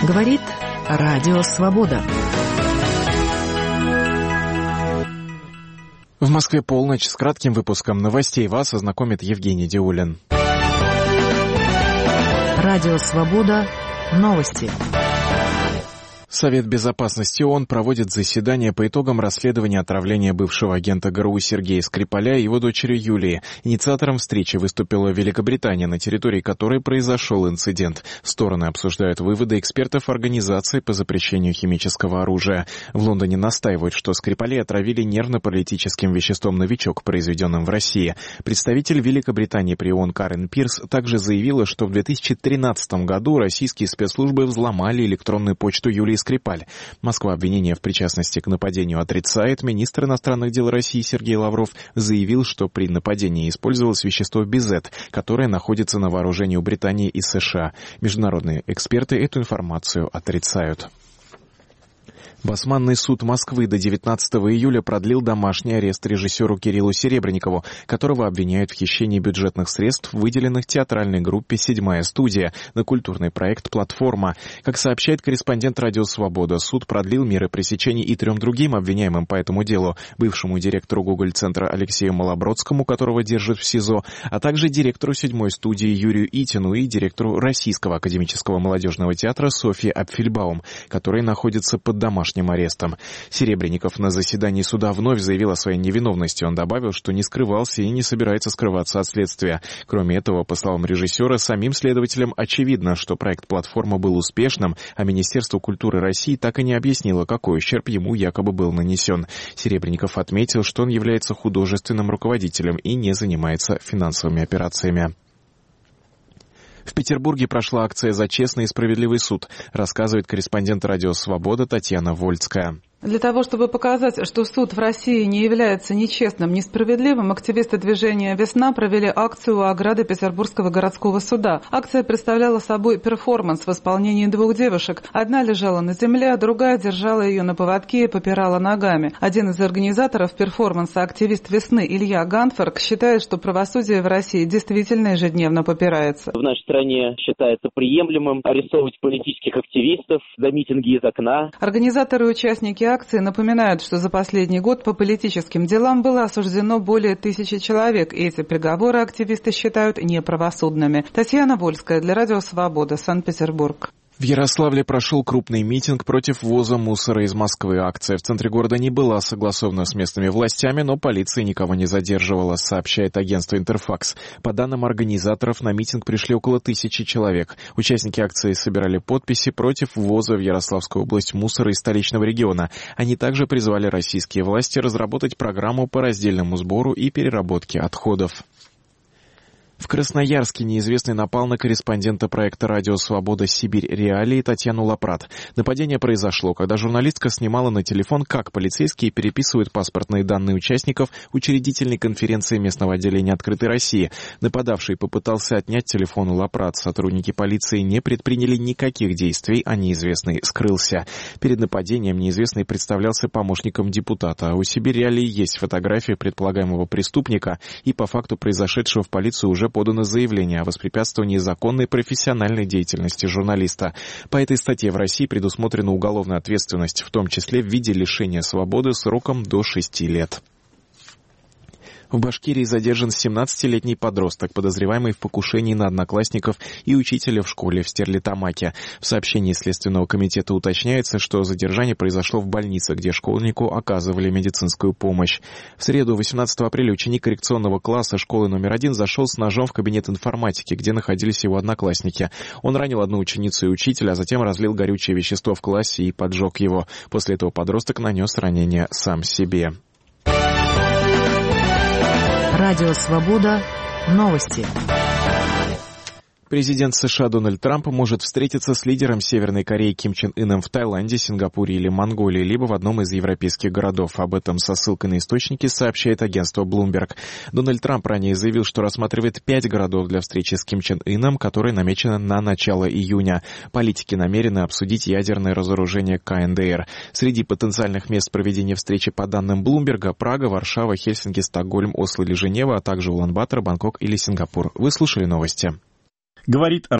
Говорит Радио Свобода. В Москве полночь. С кратким выпуском новостей вас ознакомит Евгений Диулин. Радио Свобода. Новости. Совет безопасности ООН проводит заседание по итогам расследования отравления бывшего агента ГРУ Сергея Скрипаля и его дочери Юлии. Инициатором встречи выступила Великобритания, на территории которой произошел инцидент. Стороны обсуждают выводы экспертов Организации по запрещению химического оружия. В Лондоне настаивают, что Скрипалей отравили нервно-паралитическим веществом «Новичок», произведенным в России. Представитель Великобритании при ООН Карен Пирс также заявила, что в 2013 году российские спецслужбы взломали электронную почту Юлии Скрипаль. Москва обвинение в причастности к нападению отрицает. Министр иностранных дел России Сергей Лавров заявил, что при нападении использовалось вещество бизет, которое находится на вооружении у Британии и США. Международные эксперты эту информацию отрицают. Басманный суд Москвы до 19 июля продлил домашний арест режиссеру Кириллу Серебренникову, которого обвиняют в хищении бюджетных средств, выделенных театральной группе «Седьмая студия» на культурный проект «Платформа». Как сообщает корреспондент «Радио Свобода», суд продлил меры пресечения и 3 другим обвиняемым по этому делу: бывшему директору Гоголь-центра Алексею Малобродскому, которого держат в СИЗО, а также директору «Седьмой студии» Юрию Итину и директору Российского академического молодежного театра Софье Апфельбаум, которые находятся под домашним арестом. Серебренников на заседании суда вновь заявил о своей невиновности. Он добавил, что не скрывался и не собирается скрываться от следствия. Кроме этого, по словам режиссера, самим следователям очевидно, что проект «Платформа» был успешным, а Министерство культуры России так и не объяснило, какой ущерб ему якобы был нанесен. Серебренников отметил, что он является художественным руководителем и не занимается финансовыми операциями. В Петербурге прошла акция «За честный и справедливый суд», рассказывает корреспондент «Радио Свобода» Татьяна Вольцкая. Для того, чтобы показать, что суд в России не является ни честным, ни справедливым, активисты движения «Весна» провели акцию у ограды Петербургского городского суда. Акция представляла собой перформанс в исполнении 2 девушек. Одна лежала на земле, а другая держала ее на поводке и попирала ногами. Один из организаторов перформанса, активист «Весны» Илья Ганфорг, считает, что правосудие в России действительно ежедневно попирается. В нашей стране считается приемлемым арестовывать политических активистов за митинги из окна. Организаторы и участники акции напоминают, что за последний год по политическим делам было осуждено более 1000 человек, и эти приговоры активисты считают неправосудными. Татьяна Вольская для Радио Свобода, Санкт-Петербург. В Ярославле прошел крупный митинг против ввоза мусора из Москвы. Акция в центре города не была согласована с местными властями, но полиция никого не задерживала, сообщает агентство «Интерфакс». По данным организаторов, на митинг пришли около 1000 человек. Участники акции собирали подписи против ввоза в Ярославскую область мусора из столичного региона. Они также призвали российские власти разработать программу по раздельному сбору и переработке отходов. В Красноярске неизвестный напал на корреспондента проекта «Радио Свобода. Сибирь. Реалии» Татьяну Лапрат. Нападение произошло, когда журналистка снимала на телефон, как полицейские переписывают паспортные данные участников учредительной конференции местного отделения «Открытой России». Нападавший попытался отнять телефон у Лапрат. Сотрудники полиции не предприняли никаких действий, а неизвестный скрылся. Перед нападением неизвестный представлялся помощником депутата. У «Сибирь. Реалии» есть фотографии предполагаемого преступника, и по факту произошедшего в полицию уже подано заявление о воспрепятствовании законной профессиональной деятельности журналиста. По этой статье в России предусмотрена уголовная ответственность, в том числе в виде лишения свободы сроком до 6 лет. В Башкирии задержан 17-летний подросток, подозреваемый в покушении на одноклассников и учителя в школе в Стерлитамаке. В сообщении Следственного комитета уточняется, что задержание произошло в больнице, где школьнику оказывали медицинскую помощь. В среду, 18 апреля, ученик коррекционного класса школы номер 1 зашел с ножом в кабинет информатики, где находились его одноклассники. Он ранил одну ученицу и учителя, а затем разлил горючее вещество в классе и поджег его. После этого подросток нанес ранение сам себе. Радио Свобода. Новости. Президент США Дональд Трамп может встретиться с лидером Северной Кореи Ким Чен Ыном в Таиланде, Сингапуре или Монголии, либо в одном из европейских городов. Об этом со ссылкой на источники сообщает агентство Bloomberg. Дональд Трамп ранее заявил, что рассматривает 5 городов для встречи с Ким Чен Ыном, которая намечена на начало июня. Политики намерены обсудить ядерное разоружение КНДР. Среди потенциальных мест проведения встречи по данным Bloomberg — Прага, Варшава, Хельсинки, Стокгольм, Осло или Женева, а также Улан-Батор, Бангкок или Сингапур. Вы слушали новости. Говорит